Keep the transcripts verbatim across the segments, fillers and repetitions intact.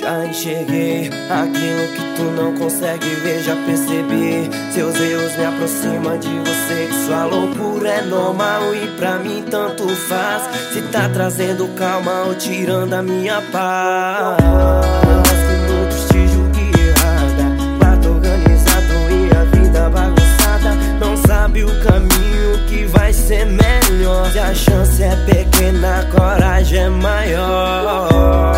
Já enxerguei aquilo que tu não consegue ver, já percebi. Seus erros me aproximam de você, que sua loucura é normal e pra mim tanto faz. Se tá trazendo calma ou tirando a minha paz. Mas que muitos te julguem errada, lado organizado e a vida bagunçada. Não sabe o caminho que vai ser melhor. Se a chance é pequena, a coragem é maior.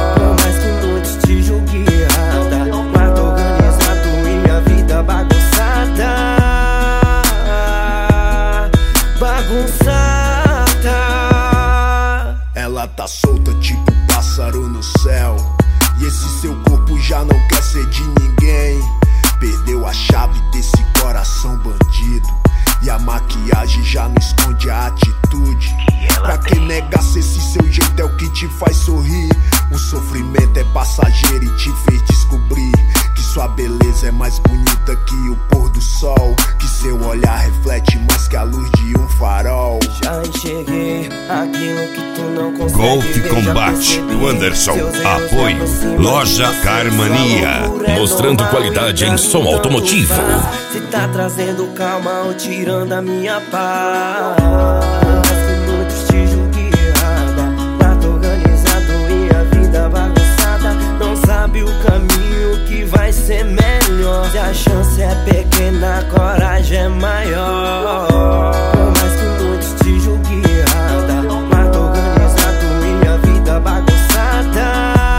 Ela tá solta tipo pássaro no céu, e esse seu corpo já não quer ser de ninguém. Perdeu a chave desse coração bandido, e a maquiagem já não esconde a atitude. Pra que negar se esse seu jeito é o que te faz sorrir? O sofrimento é passageiro e te fez descobrir que sua beleza é mais bonita que o pôr do sol, que seu olhar reflete mais que a luz de um farol. Já enxerguei aquilo que tu não consegue Golf ver, Combate do Anderson. Apoio Loja Carmania, mostrando qualidade em som automotivo. Se tá trazendo calma ou tirando a minha paz. Muitos te julguem errada, lado organizado e a vida bagunçada. Não sabe o caminho que vai ser melhor. Se a chance é pequena, a coragem é maior. Por mais que muitos te julguem errada, lado organizado e a vida bagunçada.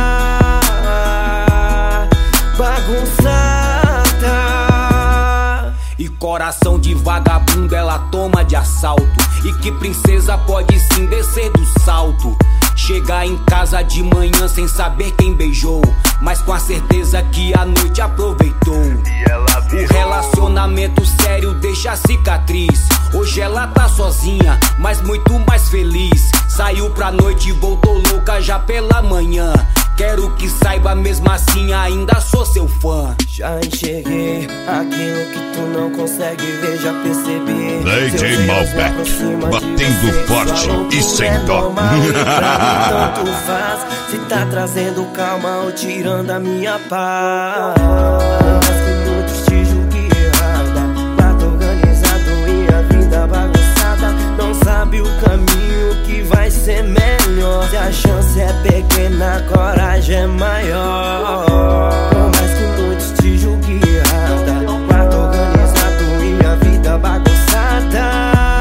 Bagunçada. E coração de vagabundo ela toma de assalto, e que princesa pode sim descer do salto. Chegar em casa de manhã sem saber quem beijou, mas com a certeza que a noite aproveitou. O relacionamento sério deixa cicatriz. Hoje ela tá sozinha, mas muito mais feliz. Saiu pra noite e voltou louca já pela manhã. Quero que saiba, mesmo assim ainda sou seu fã. Já enxerguei aquilo que tu não consegue ver, já percebi. D J Malbec, batendo forte e sem dó. Tanto faz, se tá trazendo calma ou tirando a minha paz. Mas que muitos te julguem errada, lado organizado e a vida bagunçada. Não sabe o caminho que vai ser melhor. Se a chance é pequena, a coragem é maior. Por mais que muitos te julguem errada, lado organizado e a vida bagunçada.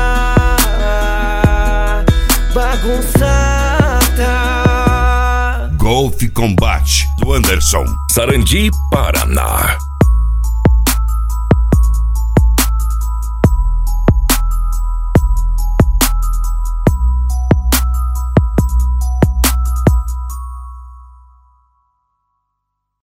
Bagunçada. Golf Combate do Anderson, Sarandi, Paraná.